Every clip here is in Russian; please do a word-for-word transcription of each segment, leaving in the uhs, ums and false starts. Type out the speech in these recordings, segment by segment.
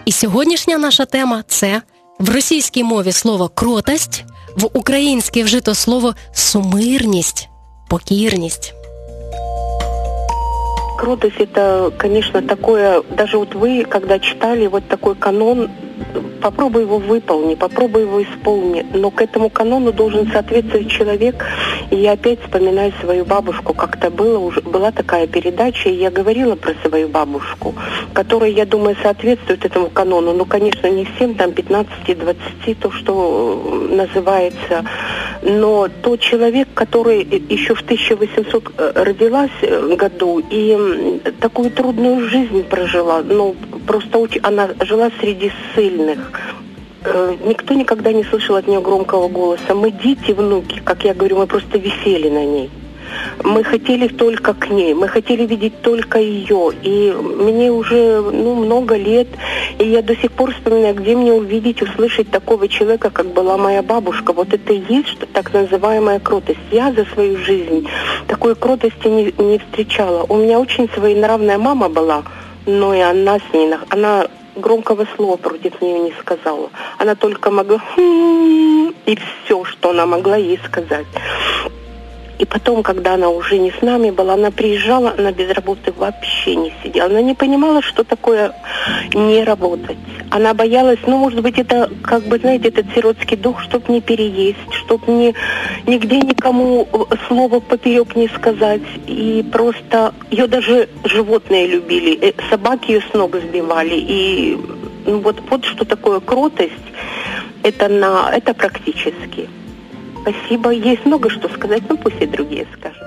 І сьогоднішня наша тема – це в російській мові слово «кротость», в українській вжито слово «сумирність», «покірність». Кротость – это, конечно, такое, даже вот вы, когда читали вот такой канон, попробуй его выполни, попробуй его исполни, но к этому канону должен соответствовать человек. И я опять вспоминаю свою бабушку, как-то было, уже была такая передача, и я говорила про свою бабушку, которая, я думаю, соответствует этому канону, ну, конечно, не всем, там, пятнадцати-двадцати, то, что называется, но тот человек, который еще в тысяча восемьсот родилась году и такую трудную жизнь прожила, ну, просто очень, она жила среди ссыльных. Никто никогда не слышал от нее громкого голоса. Мы, дети, внуки, как я говорю, мы просто висели на ней. Мы хотели только к ней, мы хотели видеть только ее. И мне уже ну, много лет, и я до сих пор вспоминаю, где мне увидеть, услышать такого человека, как была моя бабушка. Вот это и есть что, так называемая кротость. Я за свою жизнь такой кротости не, не встречала. У меня очень своенравная мама была, но и она с ней, она громкого слова против нее не сказала. Она только могла «хм-м-м», и все, что она могла ей сказать. И потом, когда она уже не с нами была, она приезжала, она без работы вообще не сидела. Она не понимала, что такое не работать. Она боялась, ну, может быть, это, как бы, знаете, этот сиротский дух, чтоб не переесть, чтоб не, нигде никому слова поперек не сказать. И просто ее даже животные любили. Собаки ее с ног сбивали. И ну, вот, вот что такое кротость, это, на, это практически. Спасибо. Есть много что сказать, но пусть и другие скажут.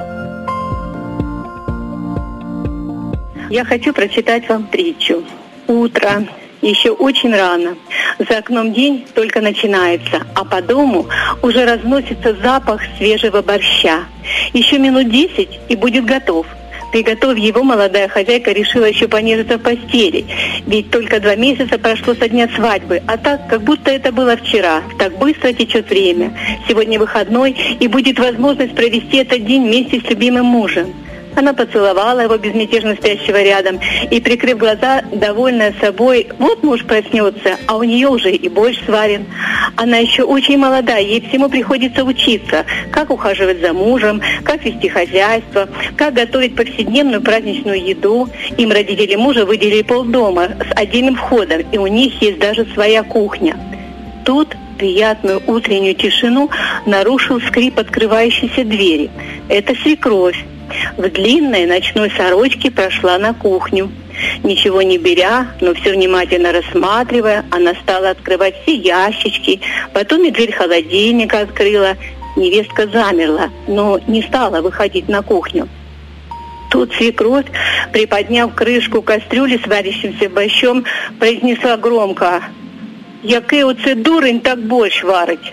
Я хочу прочитать вам притчу. Утро. Еще очень рано. За окном день только начинается, а по дому уже разносится запах свежего борща. Еще минут десять и будет готов. Приготовив его, молодая хозяйка решила еще понежиться в постели. Ведь только два месяца прошло со дня свадьбы, а так, как будто это было вчера. Так быстро течет время. Сегодня выходной, и будет возможность провести этот день вместе с любимым мужем. Она поцеловала его, безмятежно спящего рядом, и, прикрыв глаза, довольная собой, вот муж проснется, а у нее уже и борщ сварен. Она еще очень молода, ей всему приходится учиться, как ухаживать за мужем, как вести хозяйство, как готовить повседневную праздничную еду. Им родители мужа выделили полдома с отдельным входом, и у них есть даже своя кухня. Тут приятную утреннюю тишину нарушил скрип открывающейся двери. Это свекровь. В длинной ночной сорочке прошла на кухню. Ничего не беря, но все внимательно рассматривая, она стала открывать все ящички, потом и дверь холодильника открыла. Невестка замерла, но не стала выходить на кухню. Тут свекровь, приподняв крышку кастрюли с варящимся борщом, произнесла громко: «Який оце дурень так борщ варить?»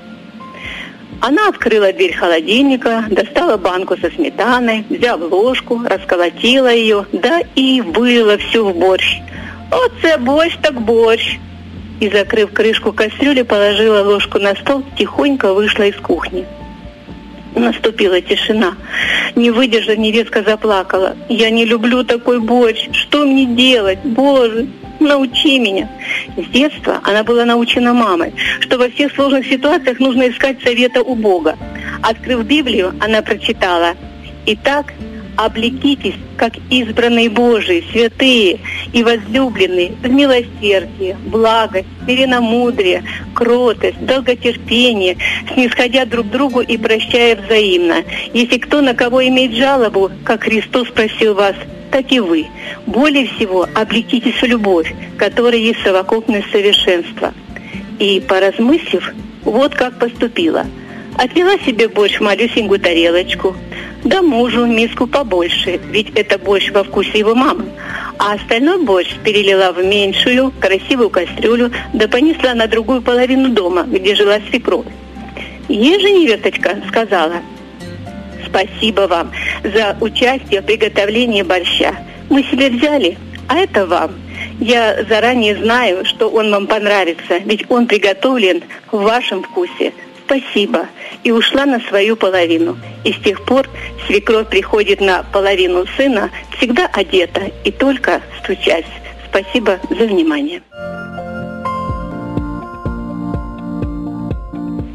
Она открыла дверь холодильника, достала банку со сметаной, взяла ложку, расколотила ее, да и вылила всю в борщ. «Оце борщ так борщ!» И, закрыв крышку кастрюли, положила ложку на стол, тихонько вышла из кухни. Наступила тишина. Не выдержав, невестка заплакала. «Я не люблю такой борщ. Что мне делать? Боже, научи меня!» С детства она была научена мамой, что во всех сложных ситуациях нужно искать совета у Бога. Открыв Библию, она прочитала: «Итак, облекитесь, как избранные Божии, святые и возлюбленные, в милосердие, благость, смиренномудрие, кротость, долготерпение, снисходя друг другу и прощая взаимно. Если кто на кого имеет жалобу, как Христос просил вас, так и вы. Более всего облекитесь в любовь, которая есть совокупность совершенства». И, поразмыслив, вот как поступила. Отвела себе борщ в малюсенькую тарелочку, да мужу миску побольше, ведь это борщ во вкусе его мамы. А остальной борщ перелила в меньшую, красивую кастрюлю, да понесла на другую половину дома, где жила свекровь. Ей же невесточка сказала: «Спасибо вам за участие в приготовлении борща. Мы себе взяли, а это вам. Я заранее знаю, что он вам понравится, ведь он приготовлен в вашем вкусе. Спасибо». И ушла на свою половину. И с тех пор свекровь приходит на половину сына всегда одета и только стучась. Спасибо за внимание.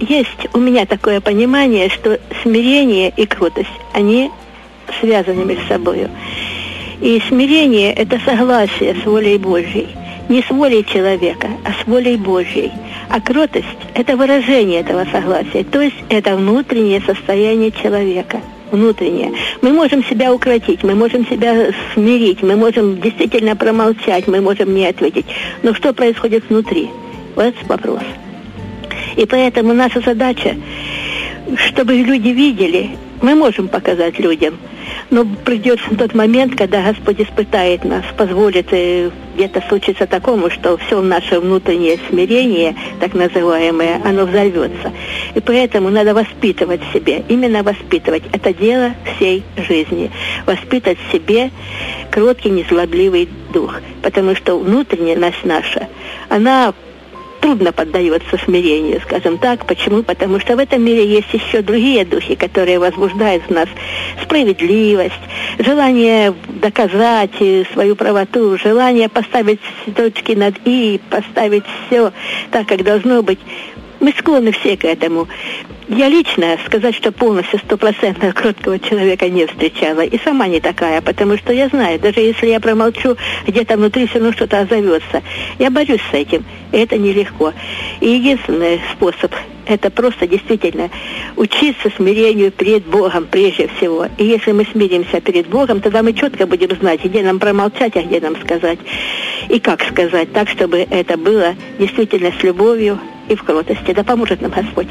есть у меня такое понимание, что смирение и кротость, они связаны между собой. И смирение – это согласие с волей Божьей. Не с волей человека, а с волей Божьей. А кротость – это выражение этого согласия, то есть это внутреннее состояние человека. Внутреннее. Мы можем себя укротить, мы можем себя смирить, мы можем действительно промолчать, мы можем не ответить. Но что происходит внутри? Вот вопрос. И поэтому наша задача, чтобы люди видели, мы можем показать людям, но придет тот момент, когда Господь испытает нас, позволит где-то случиться такому, что все наше внутреннее смирение, так называемое, оно взорвется. И поэтому надо воспитывать в себе, именно воспитывать. Это дело всей жизни. Воспитать в себе кроткий, незлобливый дух. Потому что внутренняя наша, она трудно поддается смирению, скажем так. Почему? Потому что в этом мире есть еще другие духи, которые возбуждают в нас справедливость, желание доказать свою правоту, желание поставить точки над «и», поставить все так, как должно быть. Мы склонны все к этому. Я лично сказать, что полностью стопроцентно кроткого человека не встречала. И сама не такая, потому что я знаю, даже если я промолчу, где-то внутри все равно что-то озовется. Я борюсь с этим, и это нелегко. И единственный способ – это просто действительно учиться смирению перед Богом прежде всего. И если мы смиримся перед Богом, тогда мы четко будем знать, где нам промолчать, а где нам сказать. И как сказать так, чтобы это было действительно с любовью и в кротости. Да поможет нам Господь.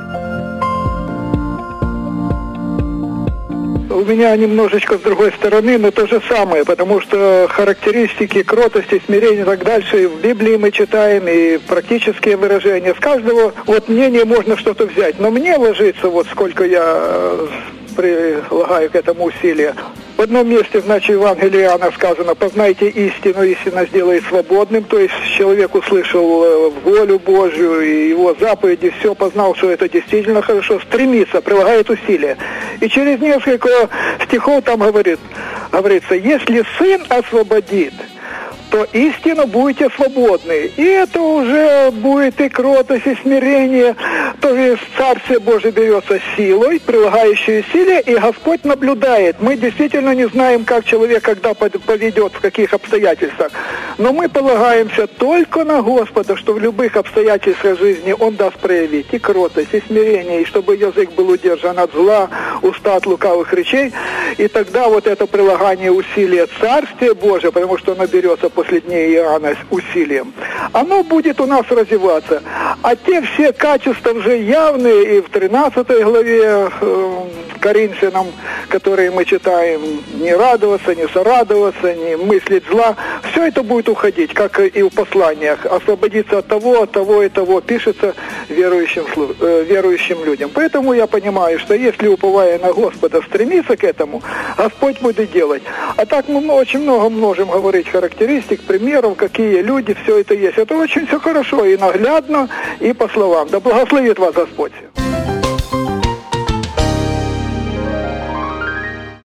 У меня немножечко с другой стороны, но то же самое, потому что характеристики кротости, смирения и так дальше и в Библии мы читаем, и практические выражения. С каждого вот мнения можно что-то взять, но мне ложится, вот сколько я прилагаю к этому усилия. В одном месте в начале Евангелия Иоанна сказано: «Познайте истину, истина сделает свободным». То есть человек услышал волю Божью и его заповеди, все познал, что это действительно хорошо, стремится, прилагает усилия. И через несколько стихов там говорит, говорится: «Если Сын освободит, то истину будете свободны». И это уже будет и кротость, и смирение. То есть Царствие Божие берется силой, прилагающей усилия, и Господь наблюдает. Мы действительно не знаем, как человек когда поведет, в каких обстоятельствах. Но мы полагаемся только на Господа, что в любых обстоятельствах жизни Он даст проявить и кротость, и смирение, и чтобы язык был удержан от зла, уста от лукавых речей. И тогда вот это прилагание усилия Царствия Божия, потому что оно берется после дней Иоанна с усилием, оно будет у нас развиваться. А те все качества уже явные и в тринадцатой главе э, Коринфянам, которые мы читаем: не радоваться, не сорадоваться, не мыслить зла, все это будет уходить, как и в посланиях. Освободиться от того, от того и того пишется верующим, э, верующим людям. Поэтому я понимаю, что если, уповая на Господа, стремиться к этому, Господь будет делать. А так мы очень много можем говорить характеристик, примеров, какие люди, все это есть. Это очень все хорошо и наглядно, и по словам. Да благословит вас Господь.